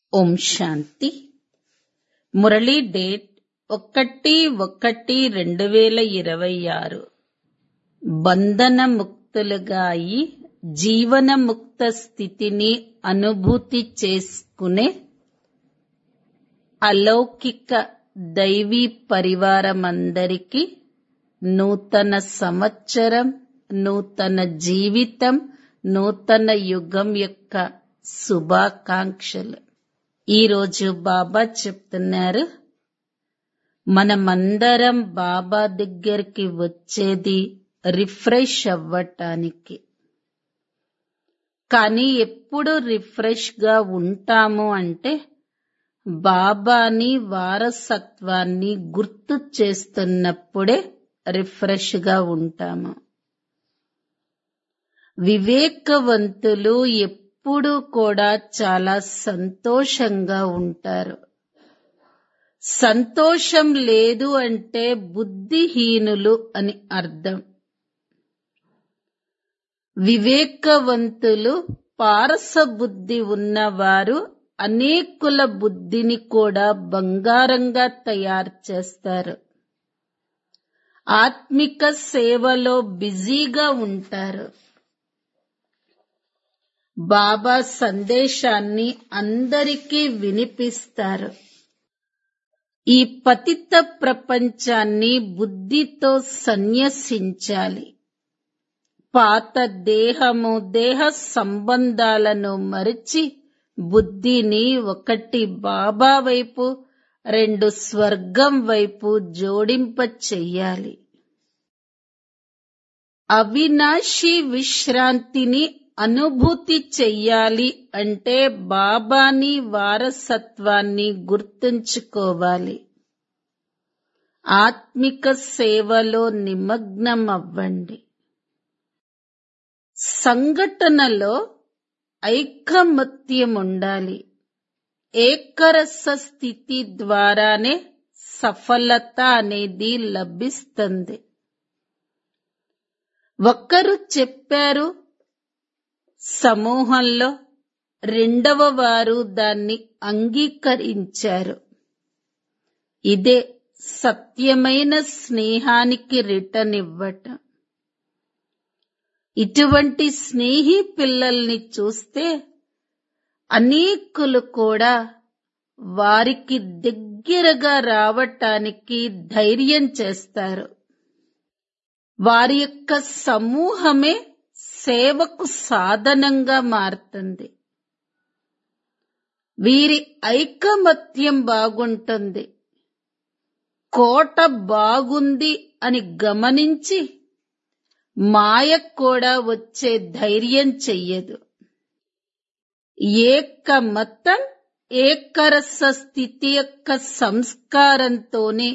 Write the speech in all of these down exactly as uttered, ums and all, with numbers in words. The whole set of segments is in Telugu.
ఓం శాంతి. మురళీ డేట్ ఒకటి ఒకటి రెండు వేల ఇరవై ఆరు. బంధన ముక్తులుగా అయి జీవన ముక్త స్థితిని అనుభూతి చేసుకునే అలౌకిక దైవీ పరివారమందరికీ నూతన సంవత్సరం, నూతన జీవితం, నూతన యుగం యొక్క శుభాకాంక్షలు. ఈరోజు బాబా చెప్తున్నారు, మనమందరం బాబా దగ్గరికి వచ్చేది రిఫ్రెష్ అవ్వటానికి. కానీ ఎప్పుడు రిఫ్రెష్ గా ఉంటాము అంటే బాబాని వారసత్వాన్ని గుర్తు చేస్తున్నప్పుడే రిఫ్రెష్ గా ఉంటాము. వివేకవంతులు ఎప్పుడూ కూడా చాలా సంతోషంగా ఉంటారు. సంతోషం లేదు అంటే బుద్ధిహీనులు అని అర్థం. వివేకవంతులు పారస బుద్ధి ఉన్నవారు అనేకుల బుద్ధిని కూడా బంగారంగా తయారు చేస్తారు. ఆత్మిక సేవలో బిజీగా ఉంటారు. బాబా సందేశాన్ని అందరికీ వినిపిస్తారు. ఈ పతిత ప్రపంచాన్ని బుద్ధితో సన్యసించాలి. పాత దేహము, దేహ సంబంధాలను మరిచి బుద్ధిని ఒకటి బాబా వైపు, రెండు స్వర్గం వైపు జోడింప చెయ్యాలి. అవినాశి విశ్రాంతిని అనుభూతి చెయ్యాలి అంటే బాబాని వారసత్వాన్ని గుర్తుంచుకోవాలి. ఆత్మిక సేవలో నిమగ్నం అవ్వండి. సంఘటనలో ఐకమత్యం ఉండాలి. ఏకరస స్థితి ద్వారానే సఫలత అనేది లభిస్తుంది. ఒకరు చెప్పారు, సమూహంలో రెండవ వారు దాన్ని అంగీకరించారు. ఇదే సత్యమైన స్నేహానికి రిటర్న్ ఇవ్వటం. ఇటువంటి స్నేహి పిల్లల్ని చూస్తే అనేకులు కూడా వారికి దగ్గరగా రావటానికి ధైర్యం చేస్తారు. వారి యొక్క సమూహమే సేవకు సాధనంగా మారుతుంది. వీరి ఐకమత్యం బాగుంటుంది. కోట బాగుంది అని గమనించి మాయ కూడా వచ్చే ధైర్యం చెయ్యదు. ఏకమతం, ఏకరస స్థితి యొక్క సంస్కారంతోనే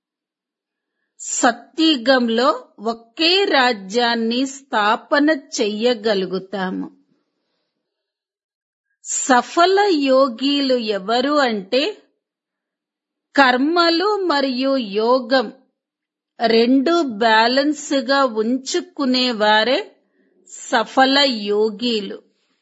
సత్యుగంలో ఒకే రాజ్యాన్ని స్థాపన చెయ్యగలుగుతాము. సఫల యోగీలు ఎవరు అంటే కర్మలు మరియు యోగం రెండు బ్యాలెన్స్గా ఉంచుకునేవారే సఫల యోగీలు.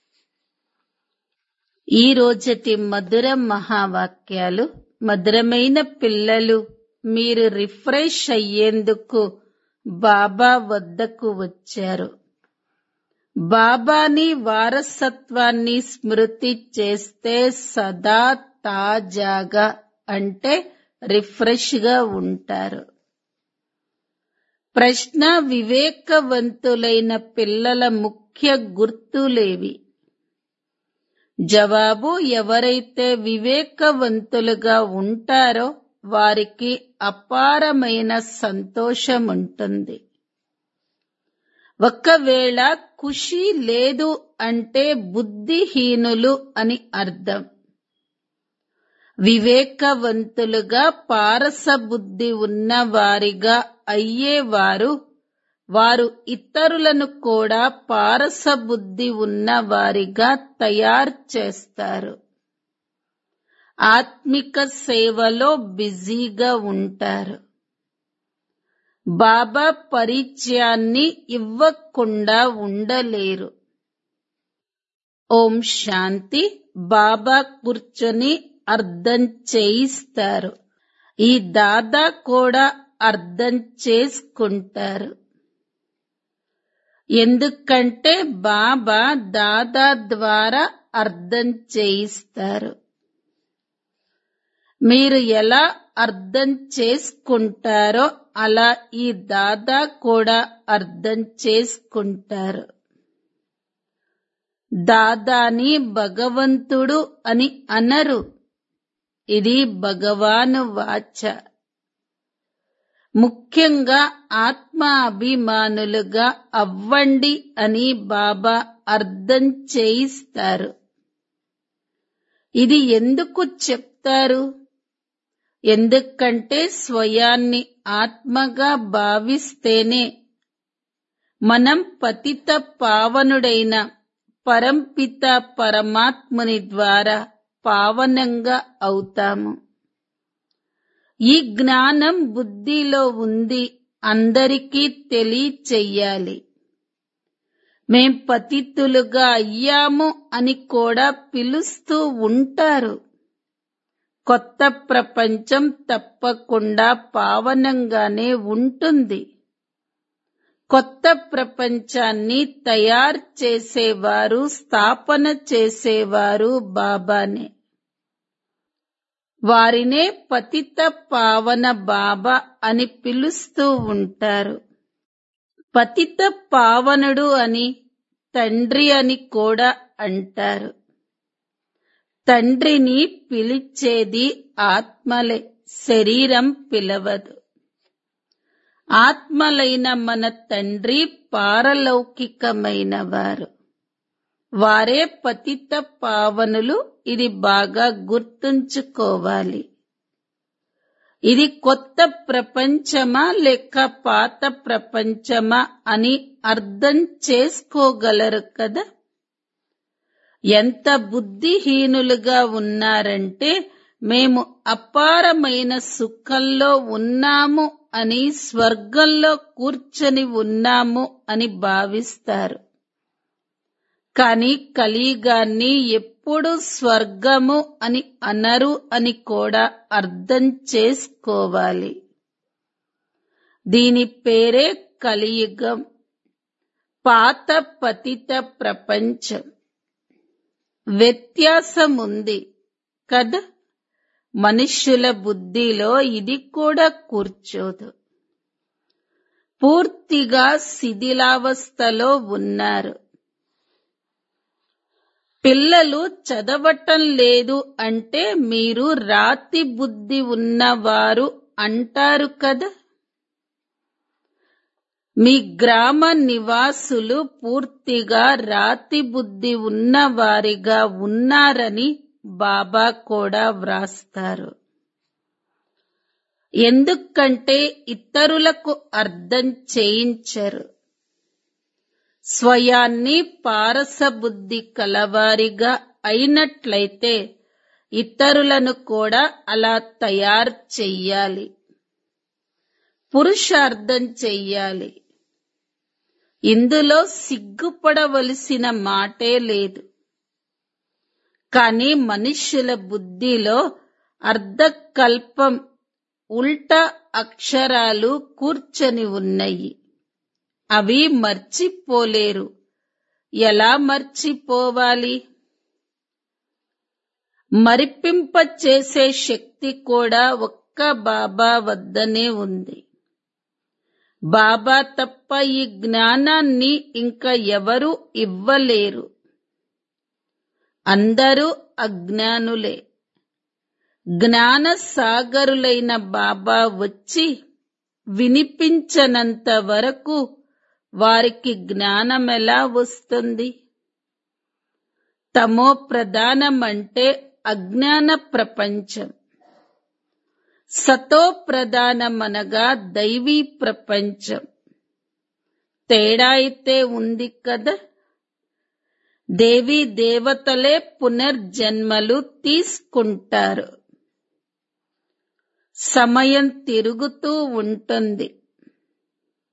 ఈ రోజటి మధుర మహావాక్యాలు. మధురమైన పిల్లలు, మీరు రిఫ్రెష్ అయ్యేందుకు బాబా వద్దకు వచ్చారు. బాబాని వారసత్వాన్ని స్మృతి చేస్తే సదా తాజాగా అంటే రిఫ్రెష్ గా ఉంటారు. ప్రశ్న, వివేకవంతులైన పిల్లల ముఖ్య గుర్తులేవి? జవాబు, ఎవరైతే వివేకవంతులుగా ఉంటారో వారికి అపారమైన సంతోషం ఉంటుంది. ఒకవేళ ఖుషి లేదు అంటే బుద్ధిహీనులు అని అర్థం. వివేకవంతులుగా పారస బుద్ధి ఉన్న వారిగా అయ్యేవారు వారు ఇతరులను కూడా పారస బుద్ధి ఉన్న వారిగా తయారు చేస్తారు. ఆత్మిక సేవలో బిజీగా ఉంటారు. బాబా పరిచయాన్ని ఇవ్వకుండా ఉండలేరు. ఓం శాంతి. బాబా కూర్చొని అర్థం చేయిస్తారు. ఈ దాదా కూడా అర్థం చేసుకుంటారు. ఎందుకంటే బాబా దాదా ద్వారా అర్థం చేయిస్తారు. మీరు ఎలా అర్థం చేసుకుంటారో అలా ఈ దాదా కూడా అర్థం చేసుకుంటారు. దాదాని భగవంతుడు అని అనరు. ఇది భగవాను వాచ. ముఖ్యంగా ఆత్మ అభిమానులుగా అవ్వండి అని బాబా అర్థం చేయిస్తారు. ఇది ఎందుకు చెప్తారు? ఎందుకంటే స్వయాన్ని ఆత్మగా భావిస్తేనే మనం పతిత పావనుడైన పరంపిత పరమాత్ముని ద్వారా పావనంగా అవుతాము. ఈ జ్ఞానం బుద్ధిలో ఉంది, అందరికీ తెలియచెయ్యాలి. మేం పతితులుగా అయ్యాము అని కూడా పిలుస్తూ ఉంటారు. కొత్త ప్రపంచం తప్పకుండా పావనంగానే ఉంటుంది. కొత్త ప్రపంచాన్ని తయారు చేసేవారు, స్థాపన చేసేవారు బాబానే. వారినే పతిత పావన బాబా అని పిలుస్తూ ఉంటారు. పతిత పావనుడు అని తండ్రి అని కూడా అంటారు. తండ్రిని పిలిచేది ఆత్మలే, శరీరం పిలవదు. ఆత్మలైన మన తండ్రి పారలౌకికమైన వారు. వారే పతిత పావనులు. ఇది బాగా గుర్తుంచుకోవాలి. ఇది కొత్త ప్రపంచమా లేక పాత ప్రపంచమా అని అర్థం చేసుకోగలరు కదా. ఎంత బుద్ధిహీనులుగా ఉన్నారంటే మేము అపారమైన సుఖంలో ఉన్నాము అని, స్వర్గంలో కూర్చొని ఉన్నాము అని భావిస్తారు. కాని కలియుగాన్ని ఎప్పుడు స్వర్గము అని అనరు అని కూడా అర్థం చేసుకోవాలి. దీని పేరే కలియుగం, పాత పతిత ప్రపంచం. వ్యత్యాసం ఉంది కదా. మనుష్యుల బుద్ధిలో ఇది కూడా కూర్చోదు. పూర్తిగా శిథిలావస్థలో ఉన్నారు. పిల్లలు చదవటం లేదు అంటే మీరు రాతి బుద్ధి ఉన్నవారు అంటారు కదా. మీ గ్రామ నివాసులు పూర్తిగా రాతి బుద్ధి ఉన్నవారిగా ఉన్నారని బాబా కూడా వ్రాస్తారు. ఎందుకంటే ఇతరులకు అర్థం చేయించరు. స్వయాన్ని పారసబుద్ధి కలవారిగా అయినట్లయితే ఇతరులను కూడా అలా తయారు చెయ్యాలి. పురుషార్థం చెయ్యాలి. ఇందులో సిగ్గుపడవలసిన మాటే లేదు. కానీ మనుష్యుల బుద్ధిలో అర్ధకల్పం ఉల్టా అక్షరాలు కూర్చొని ఉన్నాయి. అవి మర్చిపోలేరు. ఎలా మర్చిపోవాలి? మరిపింపచేసే శక్తి కూడా ఒక్క బాబా వద్దనే ఉంది. బాబా తప్ప ఈ జ్ఞానాన్ని ఇంకా ఎవరు ఇవ్వలేరు. అందరూ అజ్ఞానులే. జ్ఞాన సాగరులైన బాబా వచ్చి వినిపించనంత వరకు వారికి జ్ఞానమెలా వస్తుంది? తమో ప్రధానమంటే అజ్ఞాన ప్రపంచం, సతో ప్రధానమనగా దైవీ ప్రపంచం. తేడా అయితే ఉంది కదా. దేవీ దేవతలే పునర్జన్మలు తీసుకుంటారు. సమయం తిరుగుతూ ఉంటుంది.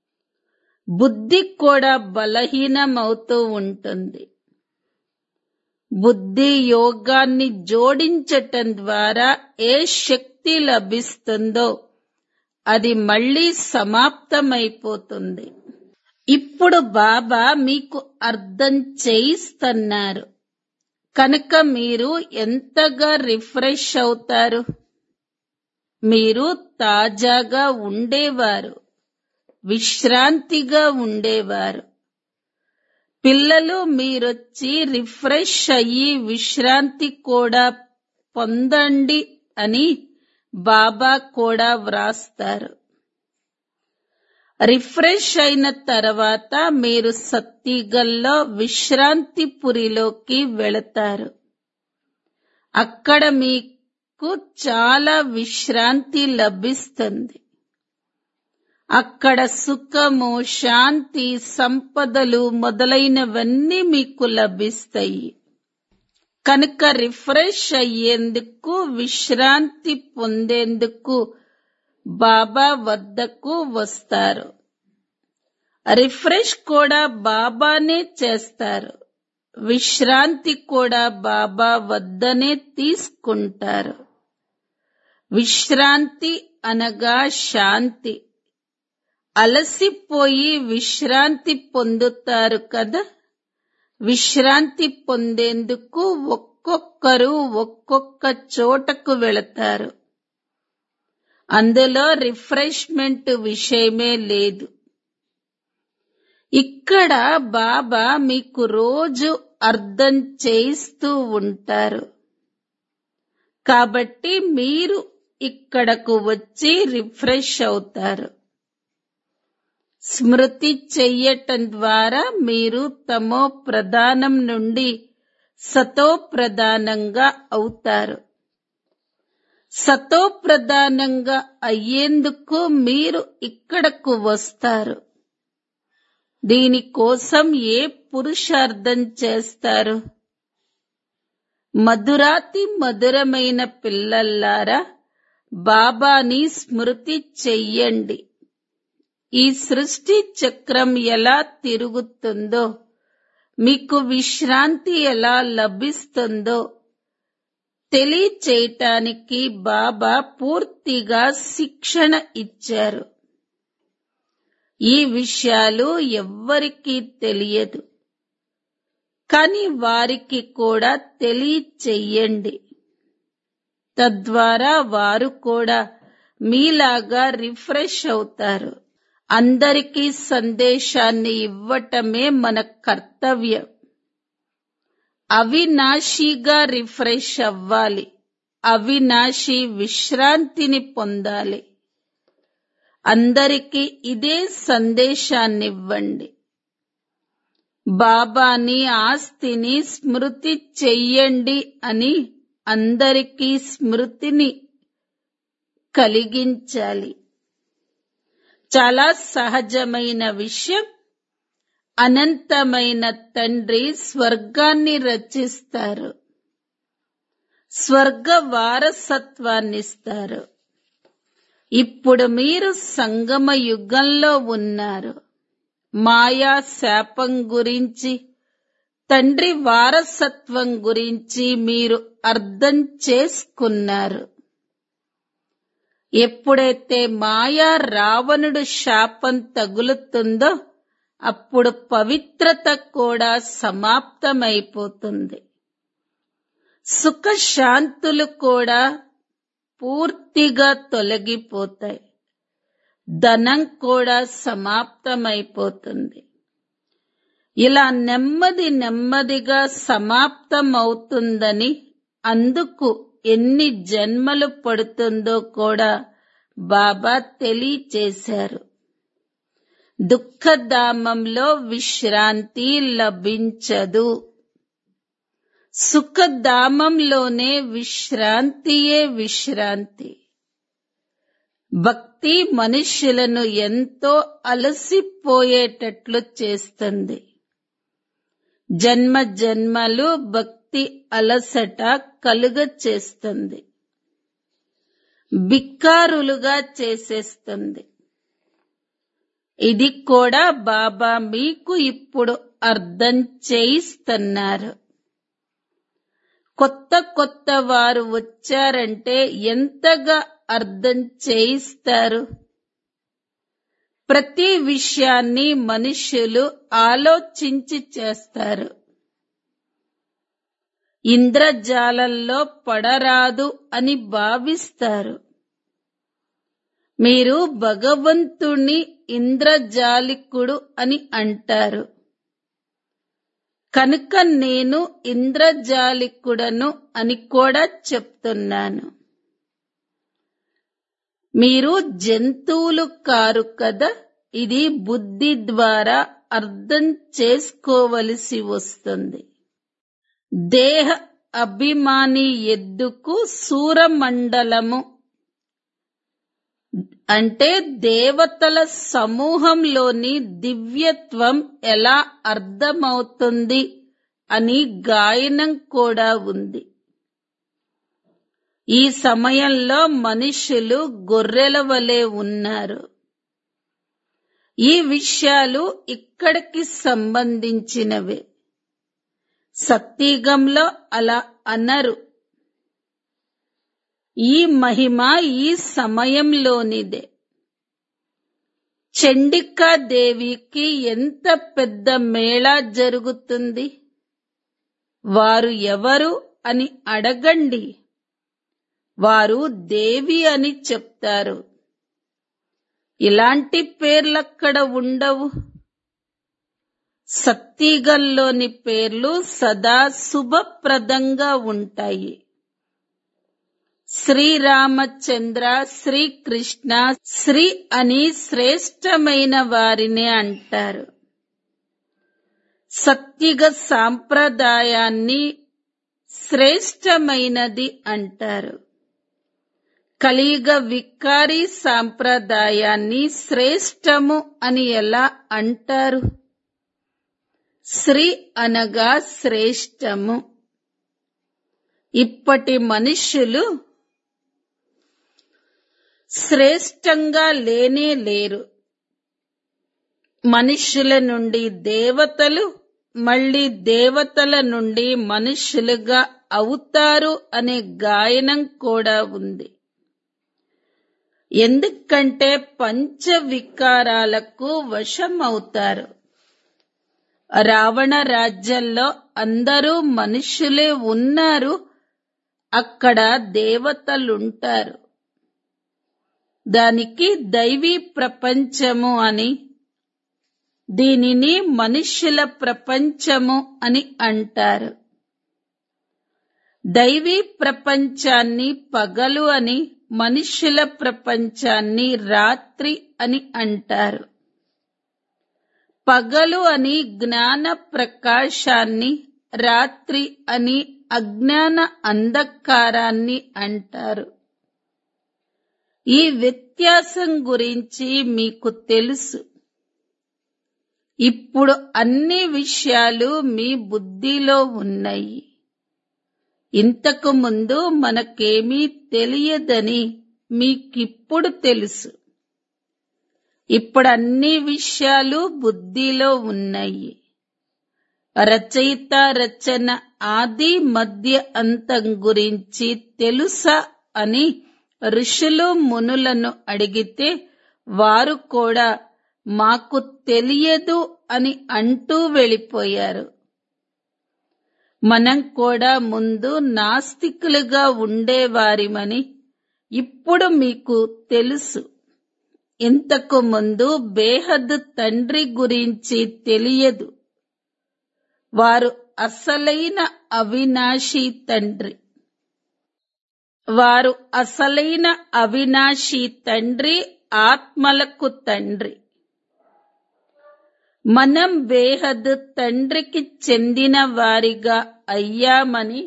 బుద్ధి కూడా బలహీనమవుతూ ఉంటుంది. బుద్ధి యోగాన్ని జోడించటం ద్వారా ఏ శక్తి లభిస్తుందో అది మళ్ళీ సమాప్తమైపోతుంది. ఇప్పుడు బాబా మీకు అర్థం చేయిస్తున్నారు కనుక మీరు ఎంతగా రిఫ్రెష్ అవుతారు. మీరు తాజాగా ఉండేవారు, విశ్రాంతిగా ఉండేవారు. పిల్లలు మీరొచ్చి రిఫ్రెష్ అయ్యి విశ్రాంతి కూడా పొందండి అని బాబా కూడా వ్రాస్తారు. రిఫ్రెష్ అయిన తర్వాత మీరు సత్తిగల్లో విశ్రాంతిపురిలోకి వెళతారు. అక్కడ మీకు చాలా విశ్రాంతి లభిస్తుంది. అక్కడ సుఖము, శాంతి, సంపదలు మొదలైనవన్నీ మీకు లభిస్తాయి. కనుక రిఫ్రెష్ అయ్యేందుకు, విశ్రాంతి పొందేందుకు బాబా వద్దకు వస్తారు. రిఫ్రెష్ కూడా బాబానే చేస్తారు. విశ్రాంతి కూడా బాబా వద్దనే తీసుకుంటారు. విశ్రాంతి అనగా శాంతి. అలసిపోయి విశ్రాంతి పొందుతారు కదా. విశ్రాంతి పొందేందుకు ఒక్కొక్కరు ఒక్కొక్క చోటకు వెళతారు. అందులో రిఫ్రెష్మెంట్ విషయమే లేదు. ఇక్కడ బాబా మీకు రోజు అర్థం చేయిస్తూ ఉంటారు. కాబట్టి మీరు ఇక్కడకు వచ్చి రిఫ్రెష్ అవుతారు. స్మృతి చెయ్యటం ద్వారా మీరు తమో ప్రధానం నుండి సతో ప్రధానంగా అవుతారు. సతో ప్రధానంగా అయ్యేందుకు మీరు ఇక్కడకు వస్తారు. దీనికోసం ఏ పురుషార్థం చేస్తారు? మధురాతి మధురమైన పిల్లల్లారా, బాబాని స్మృతి చెయ్యండి. ఈ సృష్టి చక్రం ఎలా తిరుగుతుందో, మీకు విశ్రాంతి ఎలా లభిస్తుందో తెలియచేయటానికి బాబా పూర్తిగా శిక్షణ ఇచ్చారు. ఈ విషయాలు ఎవ్వరికీ తెలియదు, కానీ వారికి కూడా తెలియచెయ్యండి. తద్వారా వారు కూడా మీలాగా రిఫ్రెష్ అవుతారు. అందరికీ సందేశాన్ని ఇవ్వటమే మన కర్తవ్యం. అవినాశిగా రిఫ్రెష్ అవ్వాలి. అవినాశి విశ్రాంతిని పొందాలి. అందరికీ ఇదే సందేశాన్నివ్వండి. బాబాని, ఆస్తిని స్మృతి చెయ్యండి అని అందరికీ స్మృతిని కలిగించాలి. చాలా సహజమైన విషయం. అనంతమైన తండ్రి స్వర్గాన్ని రచిస్తారు, స్వర్గ వారసత్వాన్నిస్తారు. ఇప్పుడు మీరు సంగమ యుగంలో ఉన్నారు. మాయా శాపం గురించి, తండ్రి వారసత్వం గురించి మీరు అర్థం చేసుకున్నారు. ఎప్పుడైతే మాయా రావణుడు శాపం తగులుతుందో అప్పుడు పవిత్రత కూడా సమాప్తమైపోతుంది. సుఖశాంతులు కూడా పూర్తిగా తొలగిపోతాయి. ధనం కూడా సమాప్తమైపోతుంది. ఇలా నెమ్మది నెమ్మదిగా సమాప్తమవుతుందని, అందుకు ఎన్ని జన్మలు పడుతుందో కూడా బాబా తెలియచేశారు. దుఃఖధామంలో విశ్రాంతి లభించదు. సుఖధామంలోనే విశ్రాంతియే విశ్రాంతి. భక్తి మనుష్యులను ఎంతో అలసిపోయేటట్లు చేస్తుంది. జన్మ జన్మలు భక్తి అలసట కలుగ చేస్తుంది. బిక్కారులుగా చేసేస్తుంది. ఇది కూడా బాబా మీకు ఇప్పుడు అర్థం చేయిస్తున్నారు. కొత్త కొత్త వారు వచ్చారంటే ఎంతగా అర్థం చేయిస్తారు. ప్రతి విషయాన్ని మనుష్యులు ఆలోచించి చేస్తారు. ఇంద్రజాలంలో పడరాదు అని భావిస్తారు. మీరు భగవంతుణ్ణి ఇంద్రజాలికుడు అని అంటారు. కనుక నేను ఇంద్రజాలికుడను అని కూడా చెప్తున్నాను. మీరు జంతువులు కారు కదా. ఇది బుద్ధి ద్వారా అర్థం చేసుకోవలసి వస్తుంది. దేహ అభిమాని ఎద్దుకు సూరమండలము అంటే దేవతల సమూహంలోని దివ్యత్వం ఎలా అర్థమవుతుంది అని గాయనం కూడా ఉంది. ఈ సమయంలో మనుషులు గొర్రెల వలె ఉన్నారు. ఈ విషయాలు ఇక్కడికి సంబంధించినవే. సత్యుగంలో అలా అనరు. ఈ మహిమ ఈ సమయంలోనిదే. చండికాదేవికి ఎంత పెద్ద మేళా జరుగుతుంది. వారు ఎవరు అని అడగండి. వారు దేవి అని చెప్తారు. ఇలాంటి పేర్లక్కడ ఉండవు. సత్యుగంలోని పేర్లు సదా శుభప్రదంగా ఉంటాయి. శ్రీరామచంద్ర, శ్రీకృష్ణ, శ్రీ అని శ్రేష్టమైన వారినే అంటారు. సత్యుగ సాంప్రదాయాన్ని శ్రేష్టమైనది అంటారు. కలియుగ వికారి సాంప్రదాయాన్ని శ్రేష్టము అని ఎలా అంటారు? శ్రీ అనగా శ్రేష్టము. ఇప్పటి మనుష్యులు శ్రేష్టంగా లేనే లేరు. మనుష్యుల నుండి దేవతలు, మళ్ళీ దేవతల నుండి మనుష్యులుగా అవుతారు అనే గాయనం కూడా ఉంది. ఎందుకంటే పంచ వికారాలకు వశమవుతారు. రావణ రాజ్యంలో అందరూ మనుష్యులే ఉన్నారు. అక్కడ దేవతలుంటారు. దానికి దైవీ ప్రపంచము అని, దీనిని మనుష్యుల ప్రపంచము అని అంటారు. దైవీ ప్రపంచాన్ని పగలు అని, మనుష్యుల ప్రపంచాన్ని రాత్రి అని అంటారు. పగలు అని జ్ఞాన ప్రకాశాన్ని, రాత్రి అని అజ్ఞాన అంధకారాన్ని అంటారు. ఈ వ్యత్యాసం గురించి మీకు తెలుసు. ఇప్పుడు అన్ని విషయాలు మీ బుద్ధిలో ఉన్నాయి. ఇంతకు ముందు మనకేమీ తెలియదని మీకిప్పుడు తెలుసు. ఇప్పుడు అన్ని విషయాలు బుద్ధిలో ఉన్నాయి. రచయిత రచన ఆది మధ్య అంతం గురించి తెలుసా అని ఋషులు మునులను అడిగితే వారు కూడా మాకు తెలియదు అని అంటూ వెళ్ళిపోయారు. మనం కూడా ముందు నాస్తికులుగా ఉండేవారిమని ఇప్పుడు మీకు తెలుసు. ఇంతకు ముందు బేహద్ తండ్రి గురించి తెలియదు. వారు అసలైన అవినాశీ తండ్రి. వారు అసలైన అవినాశీ తండ్రి, ఆత్మలకు తండ్రి. మనం బేహద్ తండ్రికి చెందిన వారిగా అయ్యామని,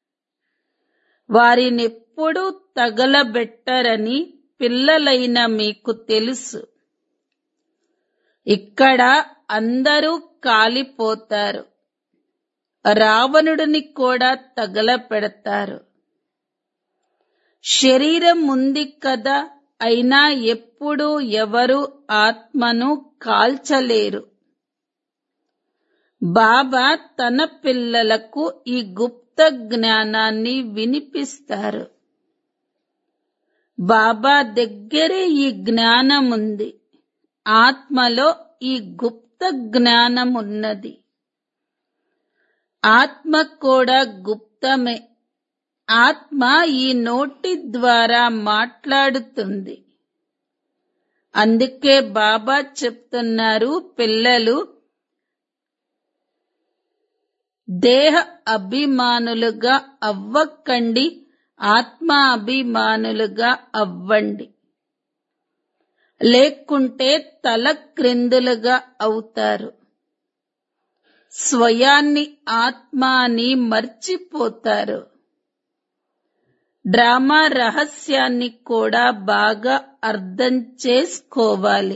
వారినెప్పుడూ తగలబెట్టరని పిల్లలైన మీకు తెలుసు. ఇక్కడ అందరూ కాలిపోతారు. రావణుడిని కూడా తగలపెడతారు. శరీరం ఉంది కదా, అయినా ఎప్పుడూ ఎవరు ఆత్మను కాల్చలేరు. బాబా తన పిల్లలకు ఈ గుప్త గుప్త జ్ఞానాన్ని వినిపిస్తారు. బాబా దగ్గరే ఈ జ్ఞానం ఉంది. ఆత్మలో ఈ గుప్త జ్ఞానం ఉన్నది. ఆత్మ కూడా గుప్తమే. ఆత్మ ఈ నోటి ద్వారా మాట్లాడుతుంది. అందుకే బాబా చెప్తున్నారు, పిల్లలు దేహ అభిమానులుగా అవ్వకండి, ఆత్మ అభిమానులుగా అవ్వండి. లేకుంటే తల క్రిందులుగా అవుతారు. స్వయాన్ని ఆత్మ అని మర్చిపోతారు. డ్రామా రహస్యాన్ని కూడా బాగా అర్థం చేసుకోవాలి.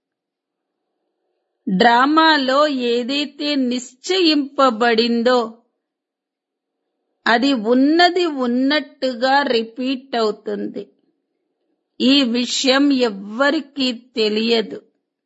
డ్రామాలో ఏదైతే నిశ్చయింపబడిందో అది ఉన్నది ఉన్నట్టుగా రిపీట్ అవుతుంది. ఈ విషయం ఎవ్వరికీ తెలియదు.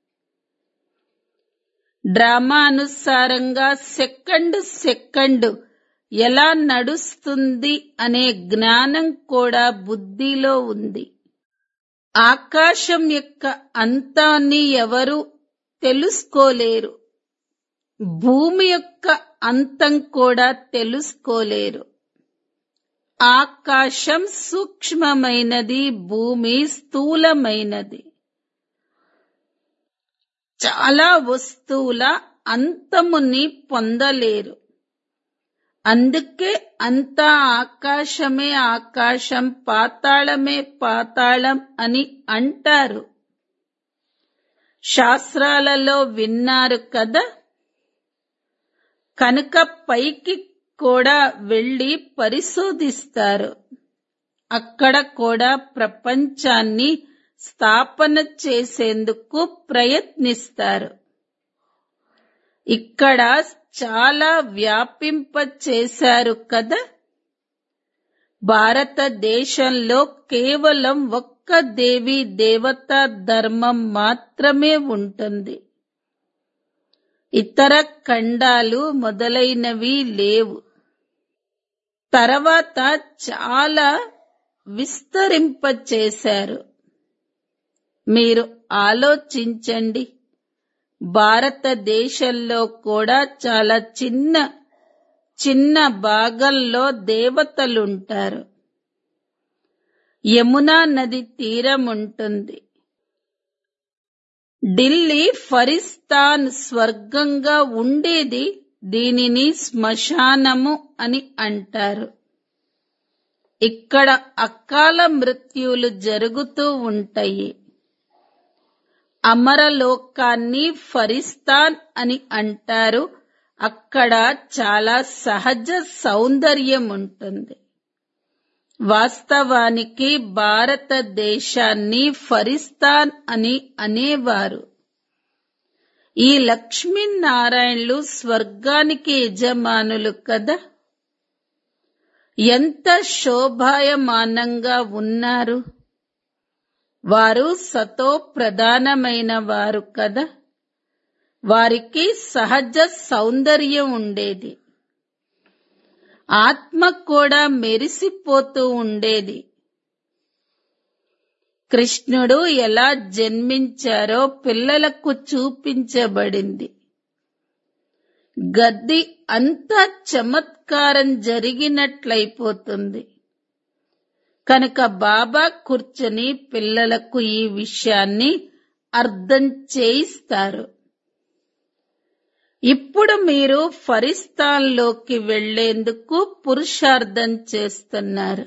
డ్రామా అనుసారంగా సెకండ్ సెకండ్ ఎలా నడుస్తుంది అనే జ్ఞానం కూడా బుద్ధిలో ఉంది. ఆకాశం యొక్క అంతాన్ని ఎవరు తెలుసుకోలేరు. భూమి యొక్క అంతం కూడా తెలుసుకోలేరు. ఆకాశం సూక్ష్మమైనది, భూమి స్థూలమైనది. చాలా వస్తువుల అంతముని పొందలేరు. అందుకే అంతా ఆకాశమే ఆకాశం, పాతాళమే పాతాళం అని అంటారు. శాస్త్రాలలో విన్నారు కదా. కనుక పైకి కూడా వెళ్లి పరిశోధిస్తారు. అక్కడ కూడా ప్రపంచాన్ని స్థాపన చేసేందుకు ప్రయత్నిస్తారు. ఇక్కడ చాలా వ్యాపింప చేశారు కదా. భారతదేశంలో కేవలం ఒక్క దేవి దేవతా ధర్మం మాత్రమే ఉంటుంది. ఇతర ఖండాలు మొదలైనవి లేవు. తర్వాత చాలా విస్తరింపచేశారు. మీరు ఆలోచించండి. భారతదేశంలో కూడా చాలా చిన్న చిన్న భాగంలో దేవతలుంటారు. యమునా నది తీరం ఉంటుంది. ఢిల్లీ ఫరిస్తాన్ స్వర్గంగా ఉండేది. దీనిని శ్మశానము అని అంటారు. ఇక్కడ అకాల మృత్యులు జరుగుతూ ఉంటాయి. అమరలోకాన్ని ఫరిస్తాన్ అని అంటారు. అక్కడ చాలా సహజ సౌందర్యం ఉంటుంది. వాస్తవానికి భారతదేశాన్ని ఫరిస్తాన్ అని అనేవారు. ఈ లక్ష్మీనారాయణులు స్వర్గానికి యజమానులు కదా. ఎంత శోభాయమానంగా ఉన్నారు. వారు సతో ప్రధానమైన వారు కదా. వారికి సహజ సౌందర్యం ఉండేది. ఆత్మ కూడా మెరిసిపోతూ ఉండేది. కృష్ణుడు ఎలా జన్మించారో పిల్లలకు చూపించబడింది. గద్ది అంతా చమత్కారం జరిగినట్లయిపోతుంది. కనుక బాబా కూర్చొని పిల్లలకు ఈ విషయాన్ని అర్థం చేయిస్తారు. ఇప్పుడు మీరు ఫరిస్తాన్లోకి వెళ్లేందుకు పురుషార్థం చేస్తున్నారు.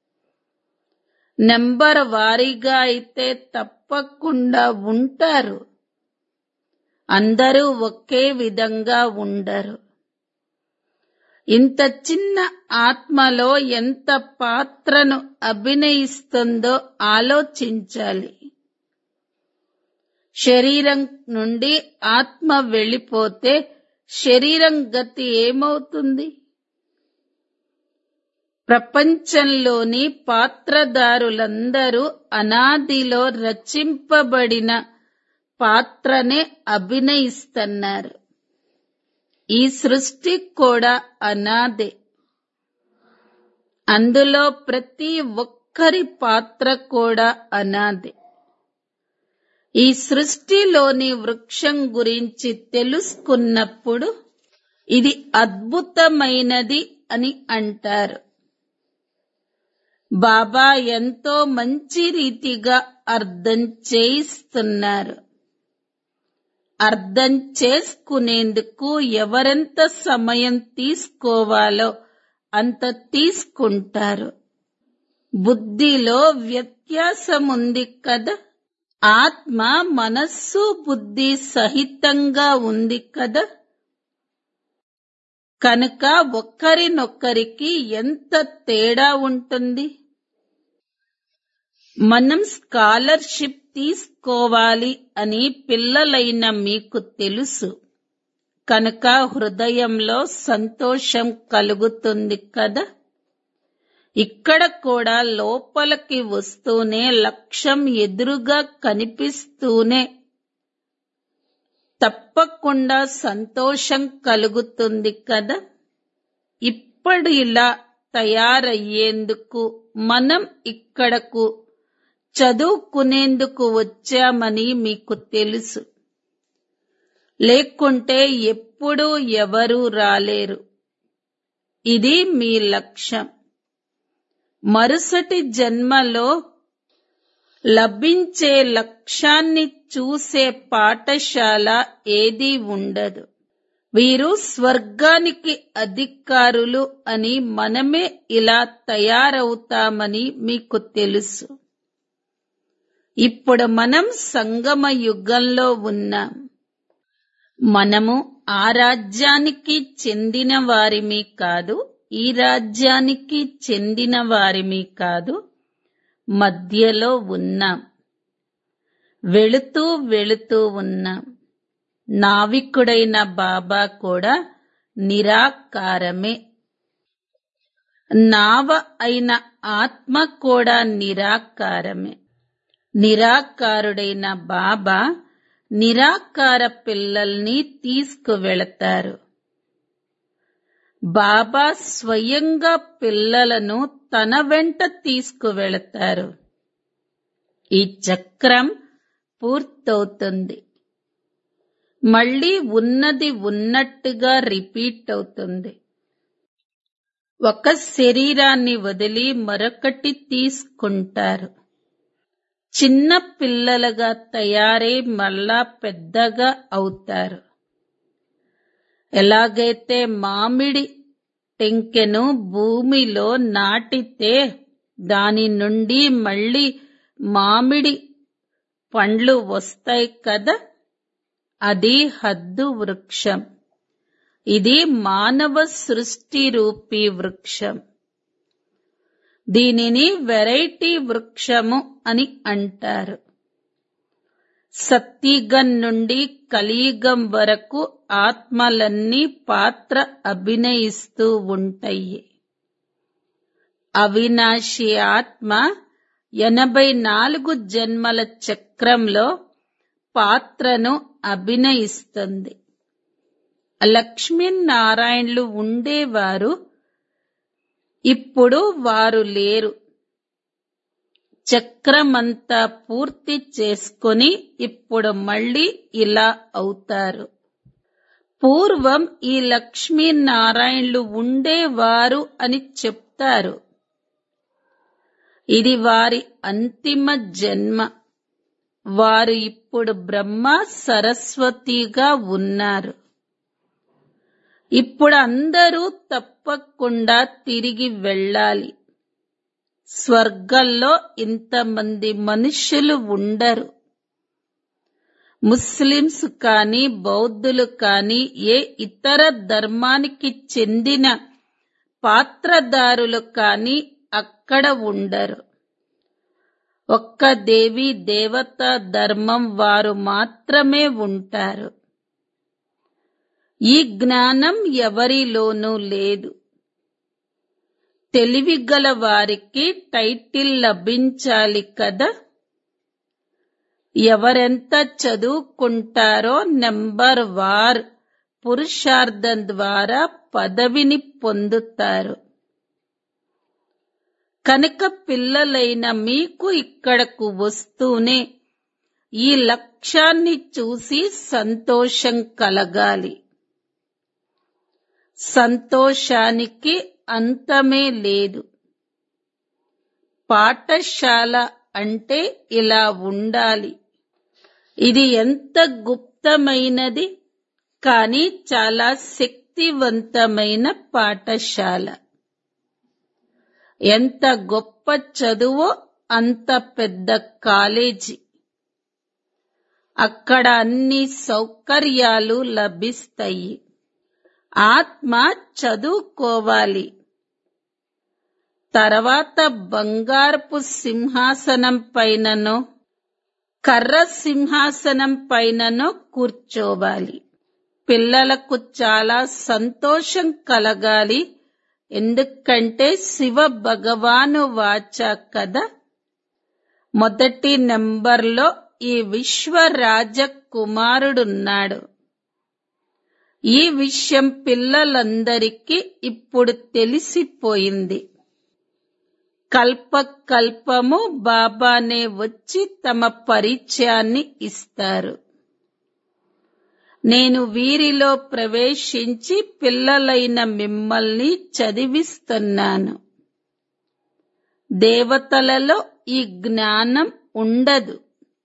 నెంబర్ వారీగా అయితే తప్పకుండా ఉంటారు. అందరూ ఒకే విధంగా ఉండరు. ఇంత చిన్న ఆత్మలో ఎంత పాత్రను అభినయిస్తుందో ఆలోచించాలి. శరీరం నుండి ఆత్మ వెళ్ళిపోతే శరీరం గతి ఏమవుతుంది? ప్రపంచంలోని పాత్రదారులందరూ అనాదిలో రచింపబడిన పాత్రనే అభినయిస్తున్నారు. ఈ సృష్టి కూడా అనాదే. అందులో ప్రతి ఒక్కరి పాత్ర కూడా అనాది. ఈ సృష్టిలోని వృక్షం గురించి తెలుసుకున్నప్పుడు ఇది అద్భుతమైనది అని అంటారు. బాబా ఎంతో మంచి రీతిగా అర్థం చేయిస్తున్నారు. అర్థం చేసుకునేందుకు ఎవరెంత సమయం తీసుకోవాలో అంత తీసుకుంటారు. బుద్ధిలో వ్యత్యాసం ఉంది కదా. ఆత్మ మనస్సు బుద్ధి సహితంగా ఉంది కదా. కనుక ఒక్కరినొక్కరికి ఎంత తేడా ఉంటుంది. మనం స్కాలర్షిప్ తీసుకోవాలి అని పిల్లలైన మీకు తెలుసు. కనుక హృదయంలో సంతోషం కలుగుతుంది కదా. ఇక్కడ కూడా లోపలికి వస్తూనే లక్ష్యం ఎదురుగా కనిపిస్తూనే తప్పకుండా సంతోషం కలుగుతుంది కదా. ఇప్పుడు ఇలా తయారయ్యేందుకు మనం ఇక్కడకు చదువుకునేందుకు వచ్చామని మీకు తెలుసు. లేకుంటే ఎప్పుడూ ఎవరూ రాలేరు. ఇది మీ లక్ష్యం. మరుసటి జన్మలో లభించే లక్ష్యాన్ని చూసే పాఠశాల ఏదీ ఉండదు. వీరు స్వర్గానికి అధికారులు అని మనమే ఇలా తయారవుతామని మీకు తెలుసు. ఇప్పుడు మనం సంగమ యుగంలో ఉన్నాం. మనము ఆ రాజ్యానికి చెందిన వారిమి కాదు, ఈ రాజ్యానికి చెందిన వారిమి కాదు, మధ్యలో ఉన్నాం. వెళుతూ వెళుతూ ఉన్నాం. నావికుడైన బాబా కూడా నిరాకారమే. నావ అయిన ఆత్మ కూడా నిరాకారమే. నిరాకారుడైన బాబా నిరాకార పిల్లల్ని తీసుకువెళతారు. బాబా స్వయంగా పిల్లలను తన వెంట తీసుకువెళతారు. ఈ చక్రం పూర్తవుతుంది. మళ్ళీ ఉన్నది ఉన్నట్టుగా రిపీట్ అవుతుంది. ఒక శరీరాన్ని వదిలి మరొకటి తీసుకుంటారు. చిన్న పిల్లలుగా తయారై మళ్ళా పెద్దగా అవుతారు. ఎలాగైతే మామిడి టెంకెను భూమిలో నాటితే దాని నుండి మళ్ళీ మామిడి పండ్లు వస్తాయి కదా, అది హద్దు వృక్షం. ఇది మానవ సృష్టి రూపీ వృక్షం. దీనిని వెరైటీ వృక్షము అని అంటారు. సత్యుగం నుండి కలియుగం వరకు ఆత్మలన్నీ పాత్ర అభినయిస్తూ ఉంటాయి. అవినాశి ఆత్మ ఎనభై నాలుగు జన్మల చక్రంలో పాత్రను అభినయిస్తుంది. లక్ష్మీనారాయణులు ఉండేవారు, ఇప్పుడు వారు లేరు. చక్రమంతా పూర్తి చేసుకొని ఇప్పుడు మళ్ళీ ఇలా అవుతారు. పూర్వం ఈ లక్ష్మీనారాయణులు ఉండేవారు అని చెప్తారు. ఇది వారి అంతిమ జన్మ. వారు ఇప్పుడు బ్రహ్మ సరస్వతిగా ఉన్నారు. ఇప్పుడు అందరూ తప్పకుండా తిరిగి వెళ్ళాలి. స్వర్గంలో ఇంతమంది మనుష్యులు ఉండరు. ముస్లిమ్స్ కానీ బౌద్ధులు కానీ ఏ ఇతర ధర్మానికి చెందిన పాత్రదారులు కానీ అక్కడ ఉండరు. ఒక్క దేవీ దేవతా ధర్మం వారు మాత్రమే ఉంటారు. ఈ జ్ఞానం ఎవరిలోనూ లేదు. తెలివిగల వారికి టైటిల్ లభించాలి కదా. ఎవరెంత చదువుకుంటారో నెంబర్ వార్ పురుషార్థం ద్వారా పదవిని పొందుతారు. కనుక పిల్లలైన మీకు ఇక్కడకు వస్తూనే ఈ లక్ష్యాన్ని చూసి సంతోషం కలగాలి. సంతోషానికి అంతమే లేదు. పాఠశాల అంటే ఇలా ఉండాలి. ఇది ఎంత గుప్తమైనది, కానీ చాలా శక్తివంతమైన పాఠశాల. ఎంత గొప్ప చదువో అంత పెద్ద కాలేజీ. అక్కడ అన్ని సౌకర్యాలు లభిస్తాయి. ఆత్మ చదువుకోవాలి. తర్వాత బంగారపు సింహాసనం పైననో కర్ర సింహాసనం పైననో కూర్చోవాలి. పిల్లలకు చాలా సంతోషం కలగాలి. ఎందుకంటే శివ భగవాను వాచ కదా. మొదటి నెంబర్లో ఈ విశ్వ రాజకుమారుడున్నాడు. ఈ విషయం పిల్లలందరికీ ఇప్పుడు తెలిసిపోయింది. కల్ప కల్పము బాబానే వచ్చి తమ పరిచయాన్ని ఇస్తారు. నేను వీరిలో ప్రవేశించి పిల్లలైన మిమ్మల్ని చదివిస్తున్నాను. దేవతలలో ఈ జ్ఞానం ఉండదు.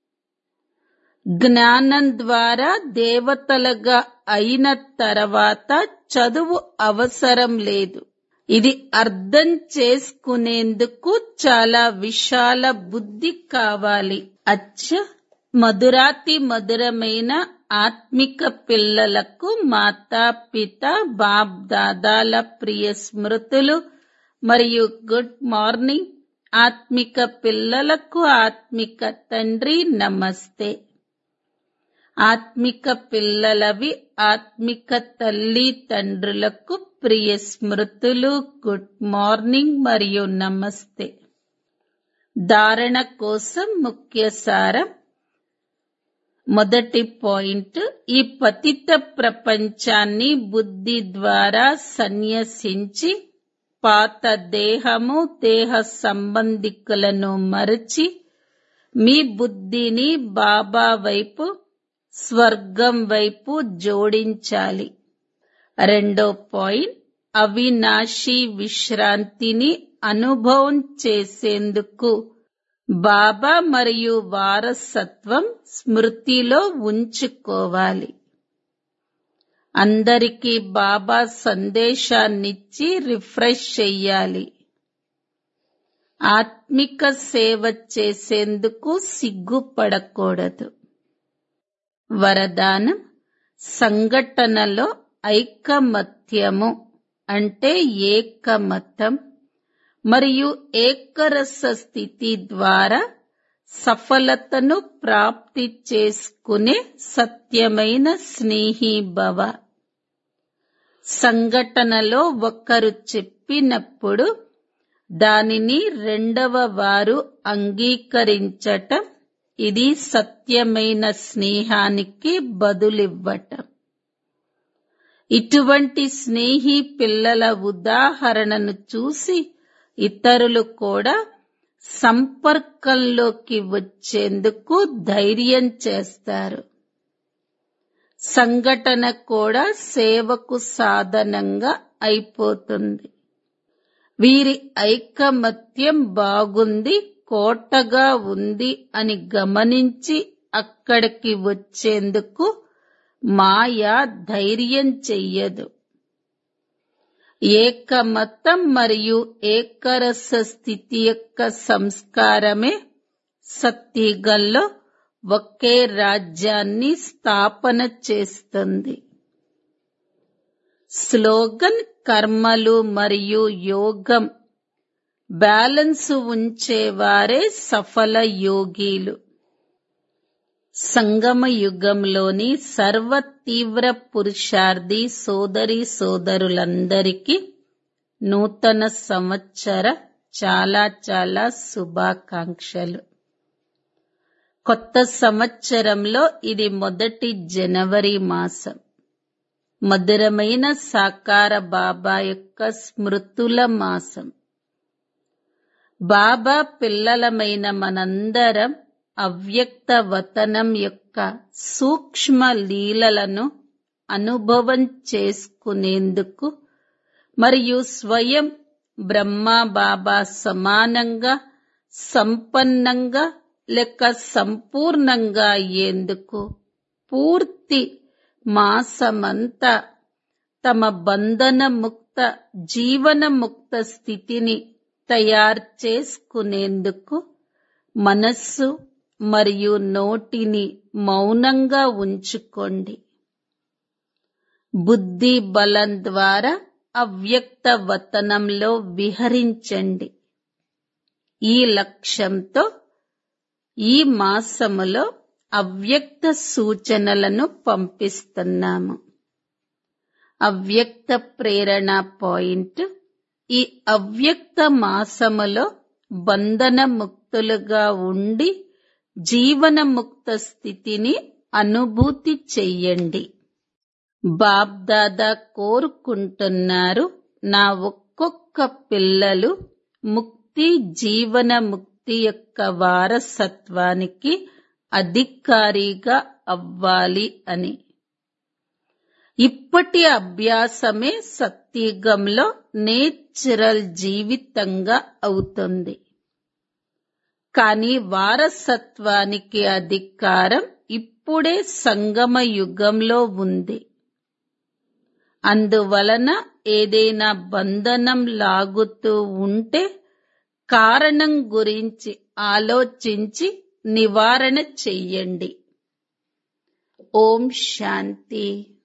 జ్ఞానం ద్వారా దేవతలుగా అయిన తర్వాత చదువు అవసరం లేదు. ఇది అర్థం చేసుకునేందుకు చాలా విశాల బుద్ధి కావాలి. అచ్చ, మధురాతి మధురమైన ఆత్మిక పిల్లలకు మాతా పిత బాప్ దాదాల ప్రియ స్మృతులు మరియు గుడ్ మార్నింగ్. ఆత్మిక పిల్లలకు ఆత్మిక తండ్రి నమస్తే. ఆత్మిక పిల్లలవి ఆత్మిక తల్లి తండ్రులకు ప్రియ స్మృతులు, గుడ్ మార్నింగ్ మరియు నమస్తే. ధారణ కోసం ముఖ్య సారం. మొదటి పాయింట్, ఈ పతిత ప్రపంచాన్ని బుద్ధి ద్వారా సన్యసించి పాత దేహము దేహ సంబంధికులను మరచి మీ బుద్ధిని బాబా వైపు, స్వర్గం వైపు జోడించాలి. రెండో పాయింట్, అవినాశీ విశ్రాంతిని అనుభవం చేసేందుకు బాబా మరియు వారసత్వం స్మృతిలో ఉంచుకోవాలి. అందరికీ బాబా సందేశాన్నిచ్చి రిఫ్రెష్ చెయ్యాలి. ఆత్మిక సేవ చేసేందుకు సిగ్గుపడకూడదు. వరదానం, సంఘటనలో ఐకమత్యము అంటే ఏకమతం మరియు ఏకరస స్థితి ద్వారా సఫలతను ప్రాప్తి చేసుకునే సత్యమైన స్నేహి భవ. సంఘటనలో ఒకరు చెప్పినప్పుడు దానిని రెండవ వారు అంగీకరించటం, ఇది సత్యమైన స్నేహానికి బదులివ్వటం. ఇటువంటి స్నేహి పిల్లల ఉదాహరణను చూసి ఇతరులు కూడా సంపర్కంలోకి వచ్చేందుకు ధైర్యం చేస్తారు. సంఘటన కూడా సేవకు సాధనంగా అయిపోతుంది. వీరి ఐకమత్యం బాగుంది, కోటగా ఉంది అని గమనించి అక్కడికి వచ్చేందుకు మాయ ధైర్యం చెయ్యదు. ఏకమతం మరియు ఏకరస స్థితి యొక్క సంస్కారమే సత్యుగంలో ఒకే రాజ్యాన్ని స్థాపన చేస్తుంది. స్లోగన్, కర్మలు మరియు యోగం బ్యాలెన్స్ ఉంచేవారే సఫల యోగీలు. సంగమ యుగంలోని సర్వ తీవ్ర పురుషార్థి సోదరి సోదరులందరికీ నూతన సంవత్సర చాలా చాలా శుభాకాంక్షలు. కొత్త సంవత్సరంలో ఇది మొదటి జనవరి మాసం. మధురమైన సాకార బాబా యొక్క స్మృతుల మాసం. బాబా పిల్లలమైన మనందరం అవ్యక్త వతనం యొక్క సూక్ష్మ లీలలను అనుభవం చేసుకునేందుకు మరియు స్వయం బ్రహ్మ బాబా సమానంగా సంపన్నంగా లేక సంపూర్ణంగా అయ్యేందుకు పూర్తి మాసమంతా తమ బంధన ముక్త జీవన ముక్త స్థితిని తయారు చేసుకునేందుకు మనస్సు మరియు నోటిని మౌనంగా ఉంచుకోండి. బుద్ధి బలం ద్వారా అవ్యక్త వతనంలో విహరించండి. ఈ లక్ష్యంతో ఈ మాసములో అవ్యక్త సూచనలను పంపిస్తున్నాము. అవ్యక్త ప్రేరణ పాయింట్: ఈ అవ్యక్త మాసములో బంధన ముక్తులుగా ఉండి జీవన ముక్త స్థితిని అనుభూతి చెయ్యండి. బాబ్దాదా కోరుకుంటున్నారు, నా ఒక్కొక్క పిల్లలు ముక్తి జీవన ముక్తి యొక్క వారసత్వానికి అధికారిగా అవ్వాలి అని. ఇప్పటి అభ్యాసమే సత్యుగంలో నేచురల్ జీవితంగా అవుతుంది. కానీ వారసత్వానికి అధికారం ఇప్పుడే సంగమ యుగంలో ఉంది. అందువలన ఏదైనా బంధనం లాగుతూ ఉంటే కారణం గురించి ఆలోచించి నివారణ చెయ్యండి. ఓం శాంతి.